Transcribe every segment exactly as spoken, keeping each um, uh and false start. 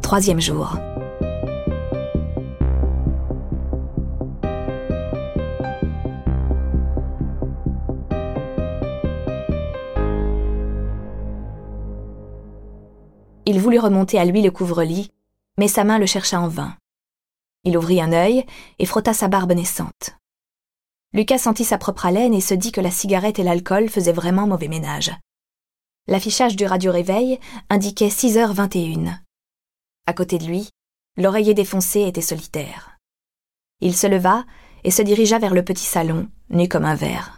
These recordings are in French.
troisième jour. Il voulut remonter à lui le couvre-lit, mais sa main le chercha en vain. Il ouvrit un œil et frotta sa barbe naissante. Lucas sentit sa propre haleine et se dit que la cigarette et l'alcool faisaient vraiment mauvais ménage. L'affichage du radio-réveil indiquait six heures vingt et une. À côté de lui, l'oreiller défoncé était solitaire. Il se leva et se dirigea vers le petit salon, nu comme un verre.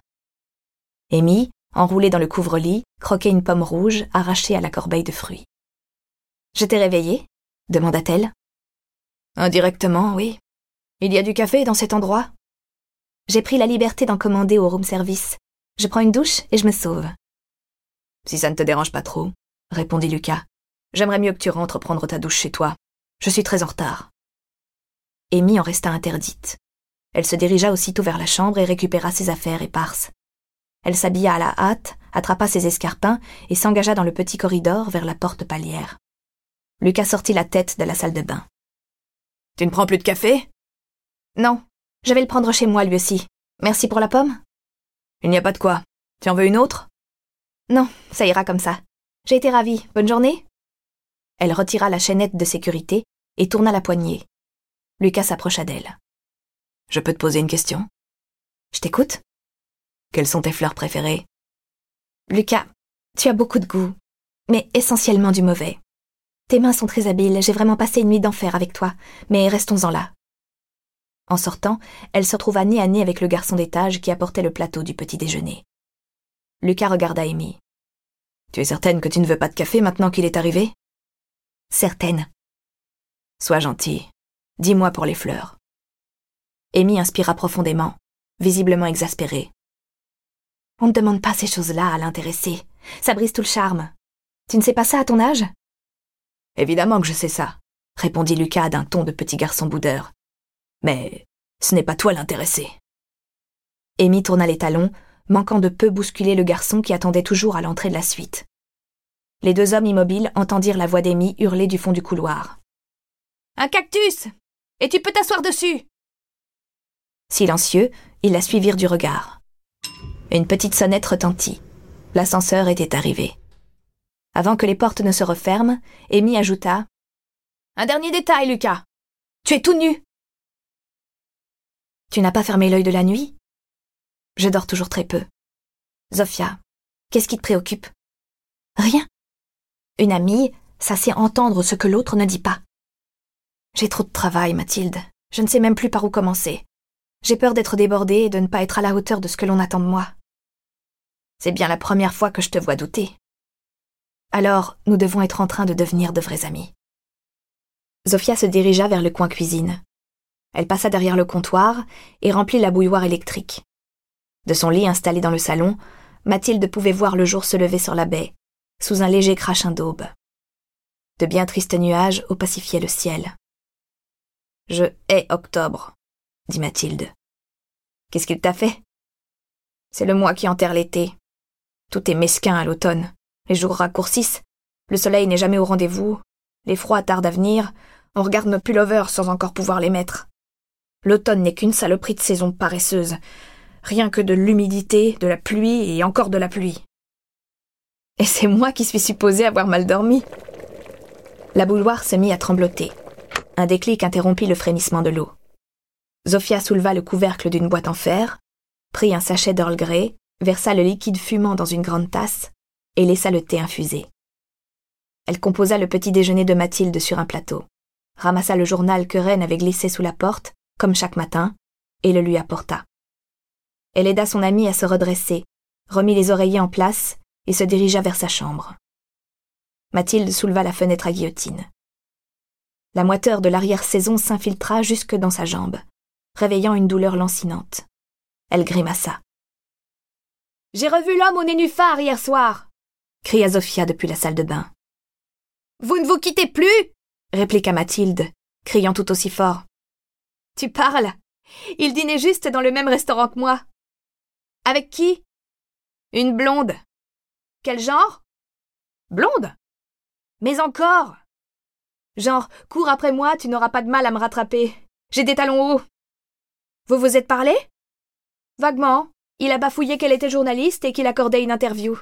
Amy, enroulée dans le couvre-lit, croquait une pomme rouge arrachée à la corbeille de fruits. « Je t'ai réveillée ?» demanda-t-elle. « Indirectement, oui. Il y a du café dans cet endroit ?» J'ai pris la liberté d'en commander au room service. Je prends une douche et je me sauve. « Si ça ne te dérange pas trop, » répondit Lucas. « J'aimerais mieux que tu rentres prendre ta douche chez toi. Je suis très en retard. » Amy en resta interdite. Elle se dirigea aussitôt vers la chambre et récupéra ses affaires éparses. Elle s'habilla à la hâte, attrapa ses escarpins et s'engagea dans le petit corridor vers la porte palière. Lucas sortit la tête de la salle de bain. « Tu ne prends plus de café ?»« Non, je vais le prendre chez moi lui aussi. Merci pour la pomme. »« Il n'y a pas de quoi. Tu en veux une autre ?»« Non, ça ira comme ça. J'ai été ravie. Bonne journée ?» Elle retira la chaînette de sécurité et tourna la poignée. Lucas s'approcha d'elle. « Je peux te poser une question ?»« Je t'écoute. »« Quelles sont tes fleurs préférées ?»« Lucas, tu as beaucoup de goût, mais essentiellement du mauvais. Tes mains sont très habiles, j'ai vraiment passé une nuit d'enfer avec toi, mais restons-en là. » En sortant, elle se retrouva nez à nez avec le garçon d'étage qui apportait le plateau du petit déjeuner. Lucas regarda Amy. « Tu es certaine que tu ne veux pas de café maintenant qu'il est arrivé ?»« Certaine. »« Sois gentille. Dis-moi pour les fleurs. » Amy inspira profondément, visiblement exaspérée. « On ne demande pas ces choses-là à l'intéressé. Ça brise tout le charme. Tu ne sais pas ça à ton âge ?»« Évidemment que je sais ça, » répondit Lucas d'un ton de petit garçon boudeur. « Mais ce n'est pas toi l'intéressé. » Amy tourna les talons, manquant de peu bousculer le garçon qui attendait toujours à l'entrée de la suite. Les deux hommes immobiles entendirent la voix d'Amy hurler du fond du couloir. « Un cactus ! Et tu peux t'asseoir dessus !» Silencieux, ils la suivirent du regard. Une petite sonnette retentit. L'ascenseur était arrivé. Avant que les portes ne se referment, Amy ajouta « Un dernier détail, Lucas. Tu es tout nu. » « Tu n'as pas fermé l'œil de la nuit ? » ?»« Je dors toujours très peu. »« Zofia, qu'est-ce qui te préoccupe ? » ?»« Rien. Une amie, ça sait entendre ce que l'autre ne dit pas. »« J'ai trop de travail, Mathilde. Je ne sais même plus par où commencer. J'ai peur d'être débordée et de ne pas être à la hauteur de ce que l'on attend de moi. C'est bien la première fois que je te vois douter. Alors, nous devons être en train de devenir de vrais amis. » Zofia se dirigea vers le coin cuisine. Elle passa derrière le comptoir et remplit la bouilloire électrique. De son lit installé dans le salon, Mathilde pouvait voir le jour se lever sur la baie, sous un léger crachin d'aube. De bien tristes nuages opacifiaient le ciel. « Je hais octobre, » dit Mathilde. « Qu'est-ce qu'il t'a fait ? » ?»« C'est le mois qui enterre l'été. Tout est mesquin à l'automne. Les jours raccourcissent, le soleil n'est jamais au rendez-vous, les froids tardent à venir, on regarde nos pullovers sans encore pouvoir les mettre. L'automne n'est qu'une saloperie de saison paresseuse, rien que de l'humidité, de la pluie et encore de la pluie. Et c'est moi qui suis supposée avoir mal dormi. » La bouilloire se mit à trembloter. Un déclic interrompit le frémissement de l'eau. Zofia souleva le couvercle d'une boîte en fer, prit un sachet d'Earl Grey, versa le liquide fumant dans une grande tasse et laissa le thé infuser. Elle composa le petit déjeuner de Mathilde sur un plateau, ramassa le journal que Reine avait glissé sous la porte, comme chaque matin, et le lui apporta. Elle aida son amie à se redresser, remit les oreillers en place et se dirigea vers sa chambre. Mathilde souleva la fenêtre à guillotine. La moiteur de l'arrière-saison s'infiltra jusque dans sa jambe, réveillant une douleur lancinante. Elle grimaça. « J'ai revu l'homme au nénuphar hier soir !» cria Zofia depuis la salle de bain. « Vous ne vous quittez plus !» répliqua Mathilde, criant tout aussi fort. « Tu parles ? Il dînait juste dans le même restaurant que moi. »« Avec qui ? » ?»« Une blonde. »« Quel genre ? » ?»« Blonde ? Mais encore !» Genre, cours après moi, tu n'auras pas de mal à me rattraper. J'ai des talons hauts. Vous vous êtes parlé? Vaguement. Il a bafouillé qu'elle était journaliste et qu'il accordait une interview.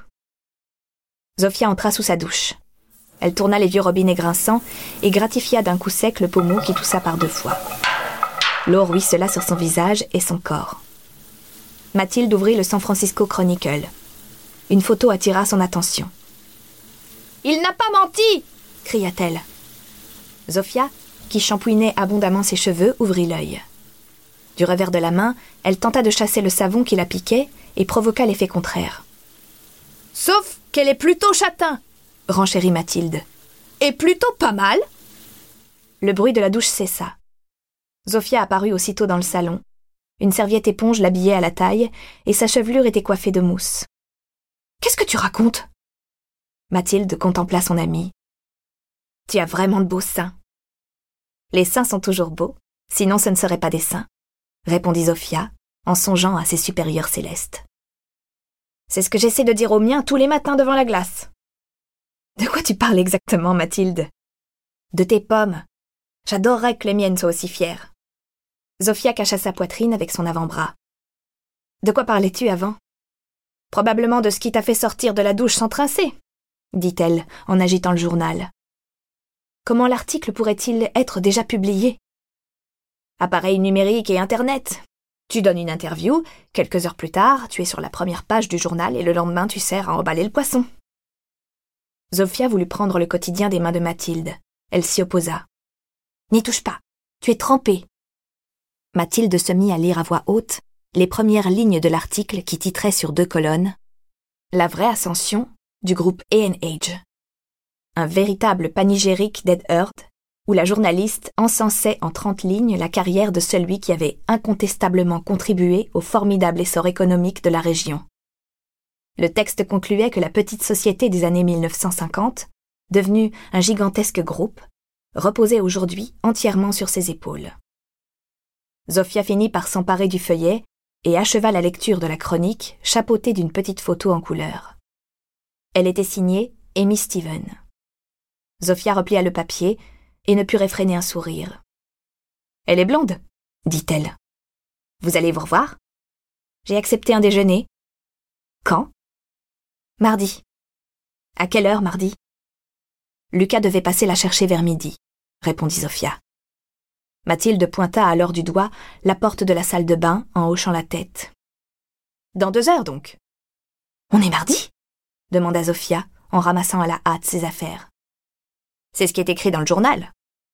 Zofia entra sous sa douche. Elle tourna les vieux robinets grinçants et gratifia d'un coup sec le pommeau qui toussa par deux fois. L'eau ruissela sur son visage et son corps. Mathilde ouvrit le San Francisco Chronicle. Une photo attira son attention. « Il n'a pas menti !» cria-t-elle. Zofia, qui shampouinait abondamment ses cheveux, ouvrit l'œil. Du revers de la main, elle tenta de chasser le savon qui la piquait et provoqua l'effet contraire. « Sauf qu'elle est plutôt châtain !» renchérit Mathilde. « Et plutôt pas mal !» Le bruit de la douche cessa. Zofia apparut aussitôt dans le salon. Une serviette éponge l'habillait à la taille et sa chevelure était coiffée de mousse. « Qu'est-ce que tu racontes ?» Mathilde contempla son amie. « Tu as vraiment de beaux seins. »« Les seins sont toujours beaux, sinon ce ne seraient pas des seins, » répondit Zofia, en songeant à ses supérieurs célestes. « C'est ce que j'essaie de dire aux miens tous les matins devant la glace. »« De quoi tu parles exactement, Mathilde ?»« De tes pommes. J'adorerais que les miennes soient aussi fières. » Zofia cacha sa poitrine avec son avant-bras. « De quoi parlais-tu avant ?»« Probablement de ce qui t'a fait sortir de la douche sans trincer, » dit-elle en agitant le journal. « Comment l'article pourrait-il être déjà publié ?»« Appareil numérique et Internet. Tu donnes une interview, quelques heures plus tard, tu es sur la première page du journal et le lendemain tu sers à emballer le poisson. » Zofia voulut prendre le quotidien des mains de Mathilde. Elle s'y opposa. « N'y touche pas, tu es trempée. » Mathilde se mit à lire à voix haute les premières lignes de l'article qui titrait sur deux colonnes « La vraie ascension du groupe A and H ». Un véritable panégyrique d'Ed Heard, où la journaliste encensait en trente lignes la carrière de celui qui avait incontestablement contribué au formidable essor économique de la région. Le texte concluait que la petite société des années mille neuf cent cinquante, devenue un gigantesque groupe, reposait aujourd'hui entièrement sur ses épaules. Zofia finit par s'emparer du feuillet et acheva la lecture de la chronique, chapeautée d'une petite photo en couleur. Elle était signée Amy Steven. Zofia replia le papier et ne put réfréner un sourire. « Elle est blonde, » dit-elle. « Vous allez vous revoir ? J'ai accepté un déjeuner. »« Quand ? » ?»« Mardi. »« À quelle heure, mardi ? » Lucas devait passer la chercher vers midi, répondit Zofia. Mathilde pointa alors du doigt la porte de la salle de bain en hochant la tête. « Dans deux heures, donc. »« On est mardi ?» demanda Zofia en ramassant à la hâte ses affaires. « C'est ce qui est écrit dans le journal. »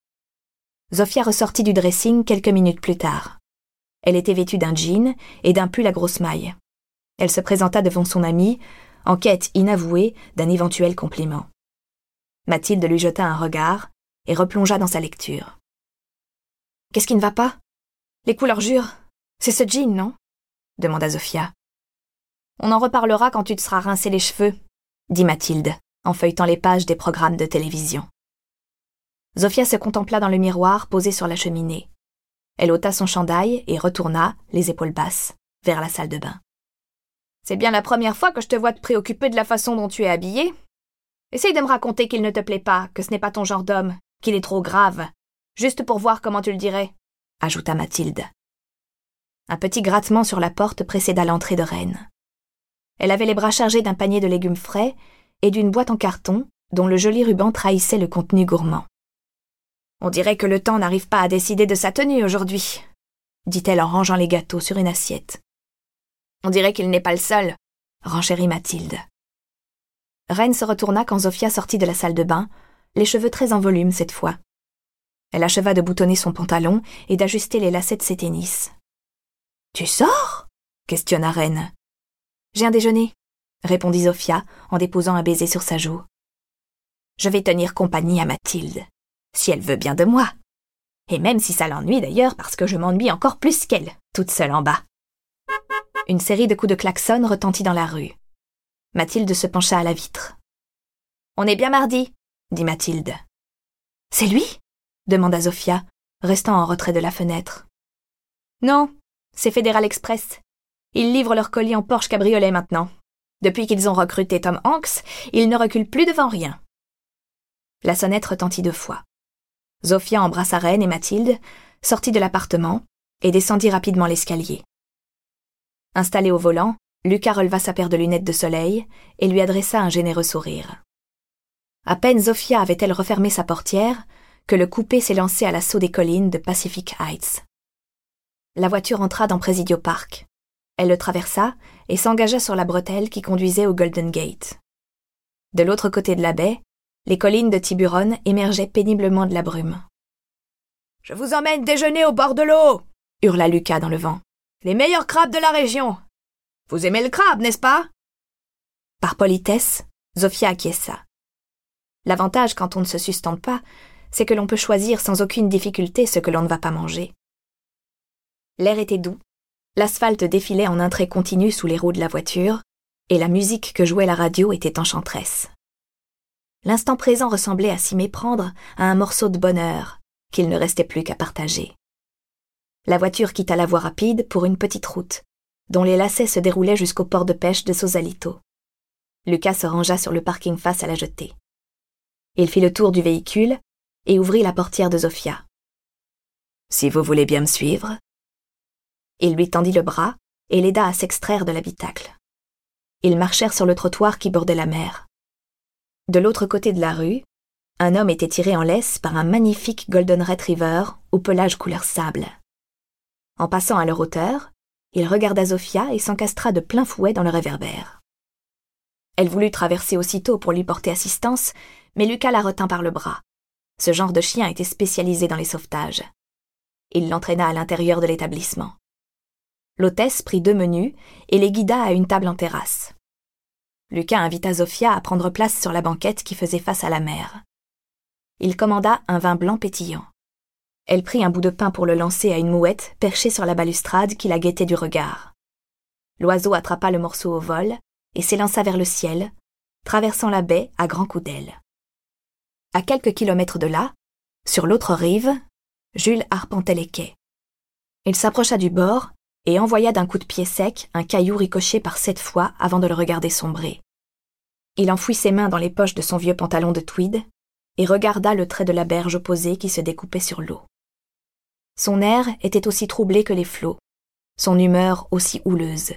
Zofia ressortit du dressing quelques minutes plus tard. Elle était vêtue d'un jean et d'un pull à grosse maille. Elle se présenta devant son amie, en quête inavouée d'un éventuel compliment. Mathilde lui jeta un regard et replongea dans sa lecture. « Qu'est-ce qui ne va pas ? Les couleurs jurent. C'est ce jean, non ?» demanda Zofia. « On en reparlera quand tu te seras rincé les cheveux, » dit Mathilde, en feuilletant les pages des programmes de télévision. Zofia se contempla dans le miroir posé sur la cheminée. Elle ôta son chandail et retourna, les épaules basses, vers la salle de bain. « C'est bien la première fois que je te vois te préoccuper de la façon dont tu es habillée. Essaye de me raconter qu'il ne te plaît pas, que ce n'est pas ton genre d'homme, qu'il est trop grave, juste pour voir comment tu le dirais, » ajouta Mathilde. Un petit grattement sur la porte précéda l'entrée de Reine. Elle avait les bras chargés d'un panier de légumes frais et d'une boîte en carton dont le joli ruban trahissait le contenu gourmand. « On dirait que le temps n'arrive pas à décider de sa tenue aujourd'hui, » dit-elle en rangeant les gâteaux sur une assiette. « On dirait qu'il n'est pas le seul, » renchérit Mathilde. Reine se retourna quand Zofia sortit de la salle de bain, les cheveux très en volume cette fois. Elle acheva de boutonner son pantalon et d'ajuster les lacets de ses tennis. « Tu sors ?» questionna Reine. « J'ai un déjeuner, » répondit Zofia en déposant un baiser sur sa joue. « Je vais tenir compagnie à Mathilde, si elle veut bien de moi. Et même si ça l'ennuie d'ailleurs, parce que je m'ennuie encore plus qu'elle, toute seule en bas. » Une série de coups de klaxon retentit dans la rue. Mathilde se pencha à la vitre. « On est bien mardi, » dit Mathilde. « C'est lui ?» demanda Zofia, restant en retrait de la fenêtre. « Non, c'est Fédéral Express. Ils livrent leurs colis en Porsche cabriolet maintenant. Depuis qu'ils ont recruté Tom Hanks, ils ne reculent plus devant rien. » La sonnette retentit deux fois. Zofia embrassa Reine et Mathilde, sortit de l'appartement et descendit rapidement l'escalier. Installé au volant, Lucas releva sa paire de lunettes de soleil et lui adressa un généreux sourire. À peine Zofia avait-elle refermé sa portière que le coupé s'est lancé à l'assaut des collines de Pacific Heights. La voiture entra dans Presidio Park. Elle le traversa et s'engagea sur la bretelle qui conduisait au Golden Gate. De l'autre côté de la baie, les collines de Tiburon émergeaient péniblement de la brume. « Je vous emmène déjeuner au bord de l'eau !» hurla Lucas dans le vent. « Les meilleurs crabes de la région ! Vous aimez le crabe, n'est-ce pas ?» Par politesse, Zofia acquiesça. L'avantage quand on ne se sustente pas, c'est que l'on peut choisir sans aucune difficulté ce que l'on ne va pas manger. L'air était doux, l'asphalte défilait en un trait continu sous les roues de la voiture, et la musique que jouait la radio était enchanteresse. L'instant présent ressemblait à s'y méprendre à un morceau de bonheur qu'il ne restait plus qu'à partager. La voiture quitta la voie rapide pour une petite route, dont les lacets se déroulaient jusqu'au port de pêche de Sausalito. Lucas se rangea sur le parking face à la jetée. Il fit le tour du véhicule et ouvrit la portière de Zofia. « Si vous voulez bien me suivre ?» Il lui tendit le bras et l'aida à s'extraire de l'habitacle. Ils marchèrent sur le trottoir qui bordait la mer. De l'autre côté de la rue, un homme était tiré en laisse par un magnifique Golden Retriever au pelage couleur sable. En passant à leur hauteur, il regarda Zofia et s'encastra de plein fouet dans le réverbère. Elle voulut traverser aussitôt pour lui porter assistance, mais Lucas la retint par le bras. Ce genre de chien était spécialisé dans les sauvetages. Il l'entraîna à l'intérieur de l'établissement. L'hôtesse prit deux menus et les guida à une table en terrasse. Lucas invita Zofia à prendre place sur la banquette qui faisait face à la mer. Il commanda un vin blanc pétillant. Elle prit un bout de pain pour le lancer à une mouette perchée sur la balustrade qui la guettait du regard. L'oiseau attrapa le morceau au vol et s'élança vers le ciel, traversant la baie à grands coups d'aile. À quelques kilomètres de là, sur l'autre rive, Jules arpentait les quais. Il s'approcha du bord et envoya d'un coup de pied sec un caillou ricoché par sept fois avant de le regarder sombrer. Il enfouit ses mains dans les poches de son vieux pantalon de tweed et regarda le trait de la berge opposée qui se découpait sur l'eau. Son air était aussi troublé que les flots, son humeur aussi houleuse.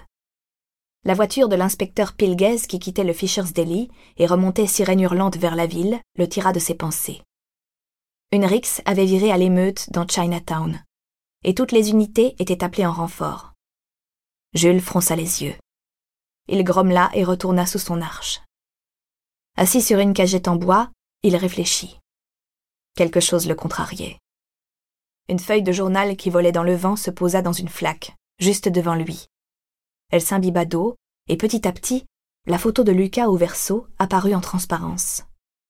La voiture de l'inspecteur Pilguez qui quittait le Fisher's Deli et remontait sirène hurlante vers la ville le tira de ses pensées. Une rixe avait viré à l'émeute dans Chinatown, et toutes les unités étaient appelées en renfort. Jules fronça les yeux. Il grommela et retourna sous son arche. Assis sur une cagette en bois, il réfléchit. Quelque chose le contrariait. Une feuille de journal qui volait dans le vent se posa dans une flaque, juste devant lui. Elle s'imbiba d'eau, et petit à petit, la photo de Lucas au verso apparut en transparence.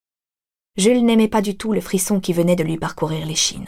Jules n'aimait pas du tout le frisson qui venait de lui parcourir l'échine.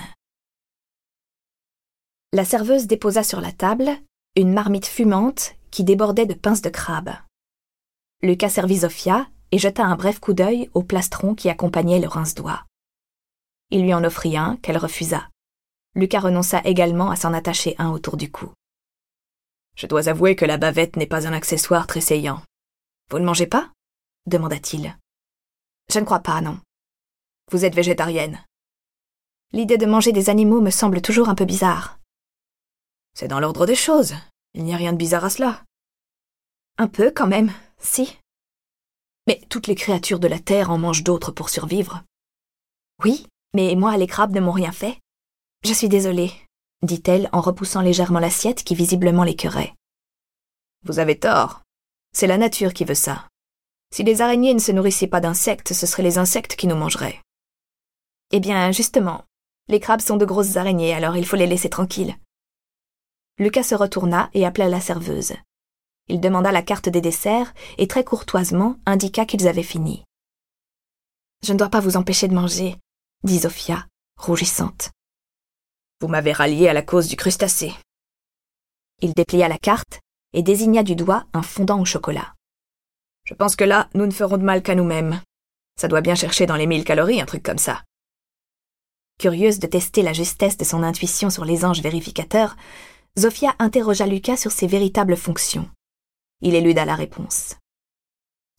La serveuse déposa sur la table une marmite fumante qui débordait de pinces de crabe. Lucas servit Zofia et jeta un bref coup d'œil au plastron qui accompagnait le rince-doigt. Il lui en offrit un qu'elle refusa. Lucas renonça également à s'en attacher un autour du cou. « Je dois avouer que la bavette n'est pas un accessoire très saillant. Vous ne mangez pas ?» demanda-t-il. « Je ne crois pas, non. Vous êtes végétarienne. » L'idée de manger des animaux me semble toujours un peu bizarre. « C'est dans l'ordre des choses. Il n'y a rien de bizarre à cela. »« Un peu, quand même, si. Mais toutes les créatures de la terre en mangent d'autres pour survivre. »« Oui, mais moi, les crabes ne m'ont rien fait. Je suis désolée, » dit-elle en repoussant légèrement l'assiette qui visiblement l'écœurait. « Vous avez tort. C'est la nature qui veut ça. Si les araignées ne se nourrissaient pas d'insectes, ce seraient les insectes qui nous mangeraient. »« Eh bien, justement, les crabes sont de grosses araignées, alors il faut les laisser tranquilles. » Lucas se retourna et appela la serveuse. Il demanda la carte des desserts et très courtoisement indiqua qu'ils avaient fini. « Je ne dois pas vous empêcher de manger, » dit Zofia, rougissante. « Vous m'avez rallié à la cause du crustacé. » Il déplia la carte et désigna du doigt un fondant au chocolat. « Je pense que là, nous ne ferons de mal qu'à nous-mêmes. Ça doit bien chercher dans les mille calories, un truc comme ça. » Curieuse de tester la justesse de son intuition sur les anges vérificateurs, Zofia interrogea Lucas sur ses véritables fonctions. Il éluda la réponse.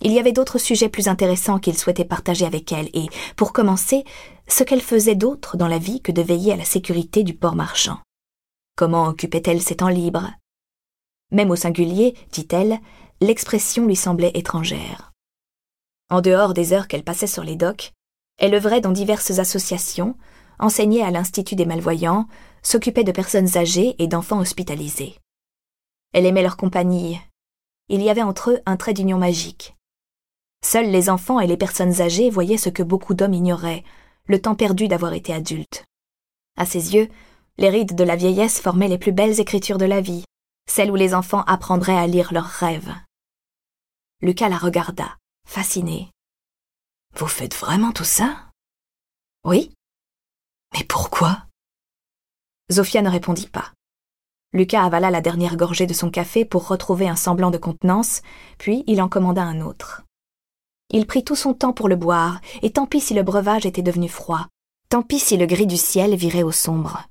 Il y avait d'autres sujets plus intéressants qu'il souhaitait partager avec elle et, pour commencer, ce qu'elle faisait d'autre dans la vie que de veiller à la sécurité du port marchand. Comment occupait-elle ses temps libres? Même au singulier, dit-elle, l'expression lui semblait étrangère. En dehors des heures qu'elle passait sur les docks, elle œuvrait dans diverses associations, enseignait à l'Institut des Malvoyants, s'occupait de personnes âgées et d'enfants hospitalisés. Elle aimait leur compagnie. Il y avait entre eux un trait d'union magique. Seuls les enfants et les personnes âgées voyaient ce que beaucoup d'hommes ignoraient, le temps perdu d'avoir été adultes. À ses yeux, les rides de la vieillesse formaient les plus belles écritures de la vie, celles où les enfants apprendraient à lire leurs rêves. Lucas la regarda, fasciné. « Vous faites vraiment tout ça ?»« Oui. »« Mais pourquoi ?» Zofia ne répondit pas. Lucas avala la dernière gorgée de son café pour retrouver un semblant de contenance, puis il en commanda un autre. Il prit tout son temps pour le boire, et tant pis si le breuvage était devenu froid, tant pis si le gris du ciel virait au sombre.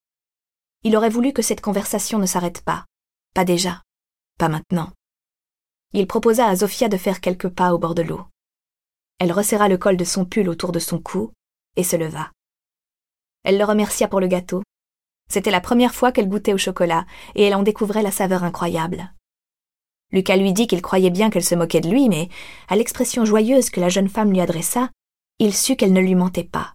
Il aurait voulu que cette conversation ne s'arrête pas. Pas déjà. Pas maintenant. Il proposa à Zofia de faire quelques pas au bord de l'eau. Elle resserra le col de son pull autour de son cou et se leva. Elle le remercia pour le gâteau. C'était la première fois qu'elle goûtait au chocolat, et elle en découvrait la saveur incroyable. Lucas lui dit qu'il croyait bien qu'elle se moquait de lui, mais, à l'expression joyeuse que la jeune femme lui adressa, il sut qu'elle ne lui mentait pas.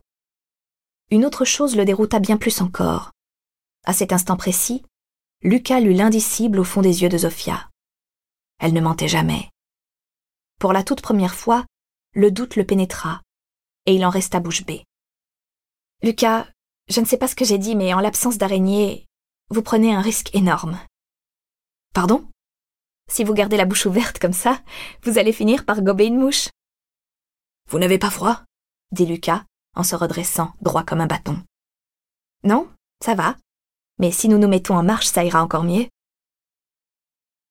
Une autre chose le dérouta bien plus encore. À cet instant précis, Lucas lut l'indicible au fond des yeux de Zofia. Elle ne mentait jamais. Pour la toute première fois, le doute le pénétra, et il en resta bouche bée. « Lucas, je ne sais pas ce que j'ai dit, mais en l'absence d'araignée, vous prenez un risque énorme. »« Pardon ? Si vous gardez la bouche ouverte comme ça, vous allez finir par gober une mouche. »« Vous n'avez pas froid ?» dit Lucas, en se redressant, droit comme un bâton. « Non, ça va. Mais si nous nous mettons en marche, ça ira encore mieux. »